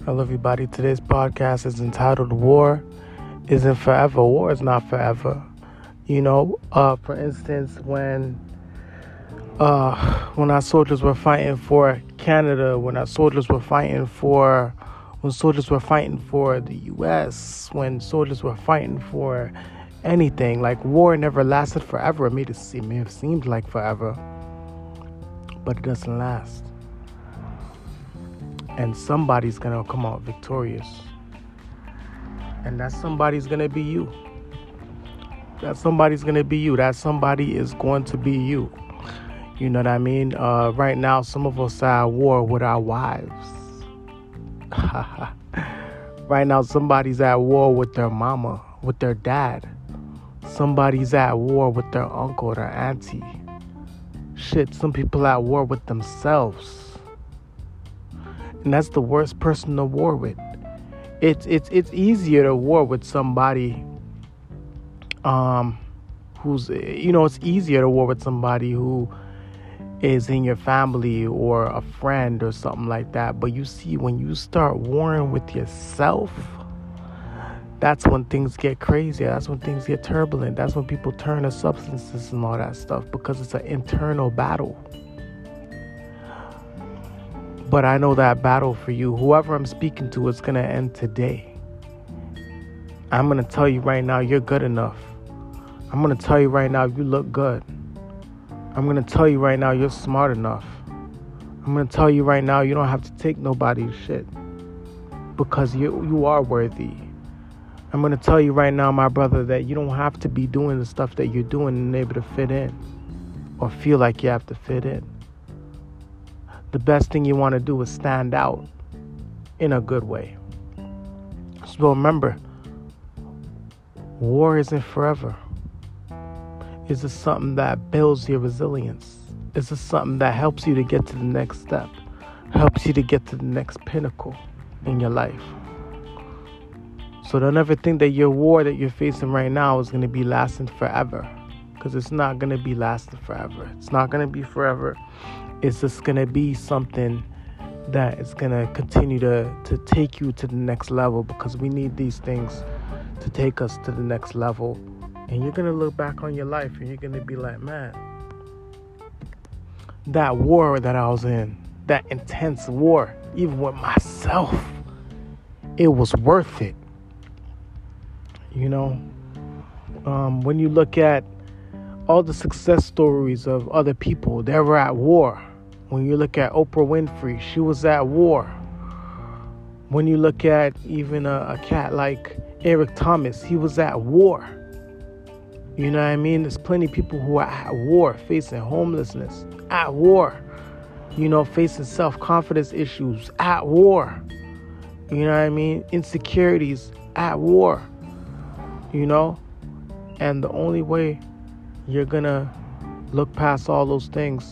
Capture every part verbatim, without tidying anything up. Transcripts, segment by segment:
Hello, everybody. Today's podcast is entitled War Isn't Forever. War is not forever. You know, uh, for instance, when uh, when our soldiers were fighting for Canada, when our soldiers were fighting for, when soldiers were fighting for the U S, when soldiers were fighting for anything, like war never lasted forever. It made it, seem, it may have seemed like forever, but it doesn't last. And somebody's going to come out victorious. And that somebody's going to be you. That somebody's going to be you. That somebody is going to be you. You know what I mean? Uh, right now, some of us are at war with our wives. Right now, somebody's at war with their mama, with their dad. Somebody's at war with their uncle, their auntie. Shit, some people are at war with themselves. And that's the worst person to war with. It's it's it's easier to war with somebody um who's you know it's easier to war with somebody who is in your family or a friend or something like that. But you see, when you start warring with yourself, that's when things get crazy. That's when things get turbulent. That's when people turn to substances and all that stuff, because it's an internal battle. But I know that battle for you, whoever I'm speaking to, is going to end today. I'm going to tell you right now, you're good enough. I'm going to tell you right now, you look good. I'm going to tell you right now, you're smart enough. I'm going to tell you right now, you don't have to take nobody's shit, because you you are worthy. I'm going to tell you right now, my brother, that you don't have to be doing the stuff that you're doing and able to fit in or feel like you have to fit in. The best thing you want to do is stand out in a good way. So remember, war isn't forever. It's just something that builds your resilience. It's just something that helps you to get to the next step, helps you to get to the next pinnacle in your life. So don't ever think that your war that you're facing right now is going to be lasting forever, because it's not going to be lasting forever. It's not going to be forever. It's just going to be something that is going to continue to, to take you to the next level, because we need these things to take us to the next level. And you're going to look back on your life and you're going to be like, man, that war that I was in, that intense war, even with myself, it was worth it. You know, um, when you look at all the success stories of other people, they were at war. When you look at Oprah Winfrey, she was at war. When you look at even a, a cat like Eric Thomas, he was at war. You know what I mean? There's plenty of people who are at war, facing homelessness, at war. You know, facing self-confidence issues, at war. You know what I mean? Insecurities, at war. You know? And the only way you're gonna look past all those things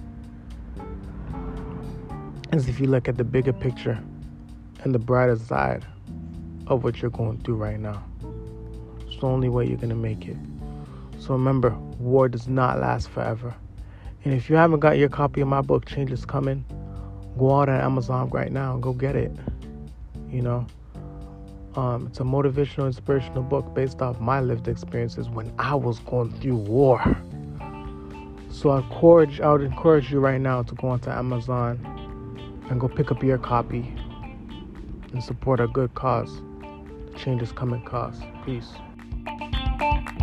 is if you look at the bigger picture and the brighter side of what you're going through right now. It's the only way you're gonna make it. So remember, war does not last forever. And if you haven't got your copy of my book, Change Is Coming, go out on Amazon right now and go get it. You know, um, it's a motivational, inspirational book based off my lived experiences when I was going through war. So I encourage, I would encourage you right now to go onto Amazon and go pick up your copy and support a good cause. Change Is Coming cause. Peace.